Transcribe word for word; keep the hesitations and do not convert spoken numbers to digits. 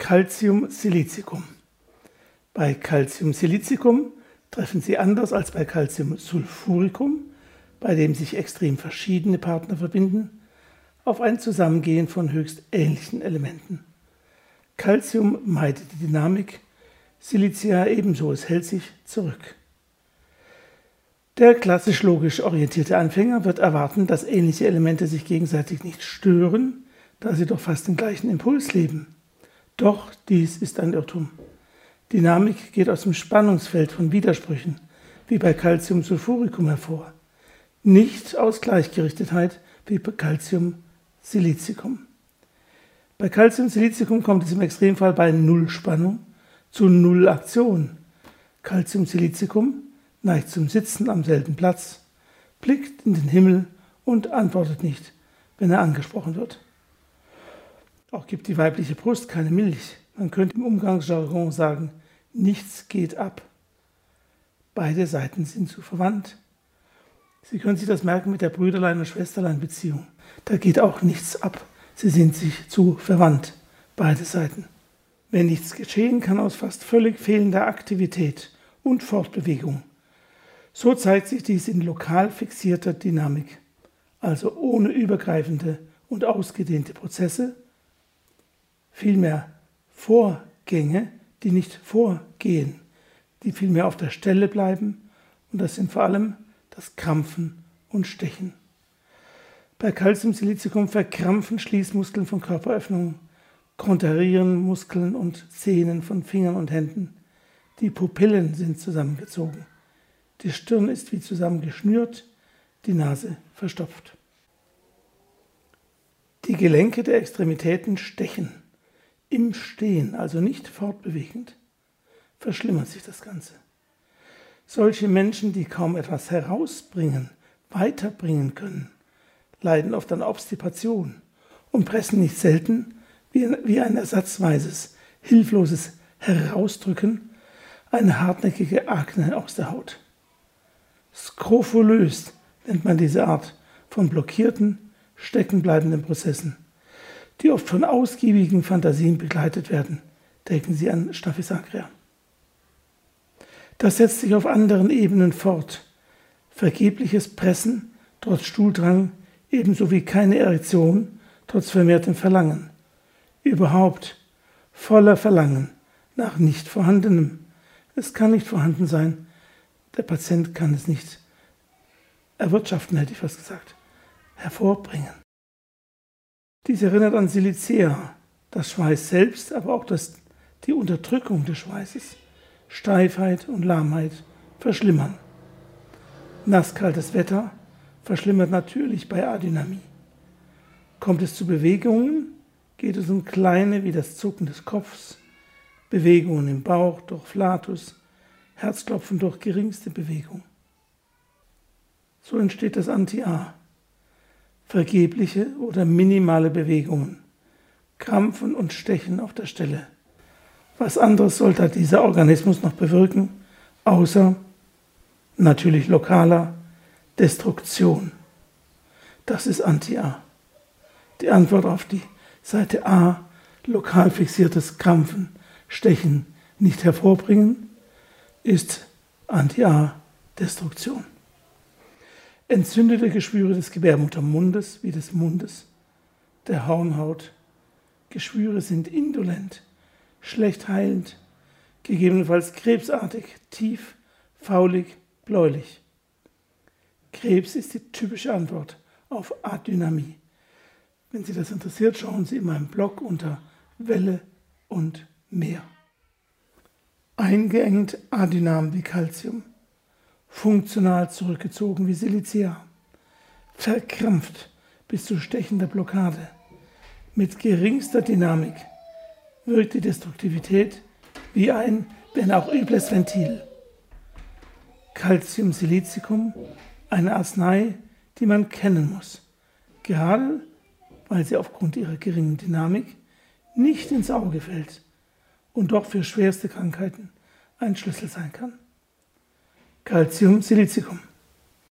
Calcium-Silicicum. Bei Calcium-Silicicum treffen Sie anders als bei Calcium-Sulfuricum, bei dem sich extrem verschiedene Partner verbinden, auf ein Zusammengehen von höchst ähnlichen Elementen. Calcium meidet die Dynamik, Silicia ebenso, es hält sich zurück. Der klassisch logisch orientierte Anfänger wird erwarten, dass ähnliche Elemente sich gegenseitig nicht stören, da sie doch fast den gleichen Impuls leben. Doch dies ist ein Irrtum. Dynamik geht aus dem Spannungsfeld von Widersprüchen, wie bei Calcium-Sulfuricum hervor, nicht aus Gleichgerichtetheit wie bei Calcium-Silicicum. Bei Calcium-Silicicum kommt es im Extremfall bei Nullspannung zu Nullaktion. Calcium-Silicicum neigt zum Sitzen am selben Platz, blickt in den Himmel und antwortet nicht, wenn er angesprochen wird. Auch gibt die weibliche Brust keine Milch. Man könnte im Umgangsjargon sagen, nichts geht ab. Beide Seiten sind zu verwandt. Sie können sich das merken mit der Brüderlein- und Schwesterlein-Beziehung. Da geht auch nichts ab. Sie sind sich zu verwandt, beide Seiten. Wenn nichts geschehen kann aus fast völlig fehlender Aktivität und Fortbewegung. So zeigt sich dies in lokal fixierter Dynamik, also ohne übergreifende und ausgedehnte Prozesse, vielmehr Vorgänge, die nicht vorgehen, die vielmehr auf der Stelle bleiben, und das sind vor allem das Krampfen und Stechen. Bei Calcium-Silicicum verkrampfen Schließmuskeln von Körperöffnungen, konterrieren Muskeln und Sehnen von Fingern und Händen. Die Pupillen sind zusammengezogen. Die Stirn ist wie zusammengeschnürt, die Nase verstopft. Die Gelenke der Extremitäten stechen. Im Stehen, also nicht fortbewegend, verschlimmert sich das Ganze. Solche Menschen, die kaum etwas herausbringen, weiterbringen können, leiden oft an Obstipation und pressen nicht selten wie ein ersatzweises, hilfloses Herausdrücken eine hartnäckige Akne aus der Haut. Skrofulös nennt man diese Art von blockierten, steckenbleibenden Prozessen, die oft von ausgiebigen Fantasien begleitet werden. Denken Sie an Staphysagria. Das setzt sich auf anderen Ebenen fort. Vergebliches Pressen trotz Stuhldrang, ebenso wie keine Erektion trotz vermehrtem Verlangen. Überhaupt voller Verlangen nach nicht Vorhandenem. Es kann nicht vorhanden sein. Der Patient kann es nicht erwirtschaften, hätte ich fast gesagt, hervorbringen. Dies erinnert an Silicea, das Schweiß selbst, aber auch das, die Unterdrückung des Schweißes, Steifheit und Lahmheit verschlimmern. Nasskaltes Wetter verschlimmert natürlich bei Adynamie. Kommt es zu Bewegungen, geht es um kleine wie das Zucken des Kopfs, Bewegungen im Bauch durch Flatus, Herzklopfen durch geringste Bewegung. So entsteht das Anti-A. Vergebliche oder minimale Bewegungen, Krampfen und Stechen auf der Stelle. Was anderes sollte dieser Organismus noch bewirken, außer natürlich lokaler Destruktion. Das ist Anti-A. Die Antwort auf die Seite A, lokal fixiertes Krampfen, Stechen nicht hervorbringen, ist Anti-A-Destruktion. Entzündete Geschwüre des Gebärmuttermundes wie des Mundes, der Hornhaut. Geschwüre sind indolent, schlecht heilend, gegebenenfalls krebsartig, tief, faulig, bläulich. Krebs ist die typische Antwort auf Adynamie. Wenn Sie das interessiert, schauen Sie in meinem Blog unter Welle und Meer. Eingeengt adynam wie Calcium, funktional zurückgezogen wie Silicea, verkrampft bis zu stechender Blockade. Mit geringster Dynamik wirkt die Destruktivität wie ein, wenn auch übles Ventil. Calcium-Silicicum, eine Arznei, die man kennen muss, gerade weil sie aufgrund ihrer geringen Dynamik nicht ins Auge fällt und doch für schwerste Krankheiten ein Schlüssel sein kann. Calcium-Silicicum.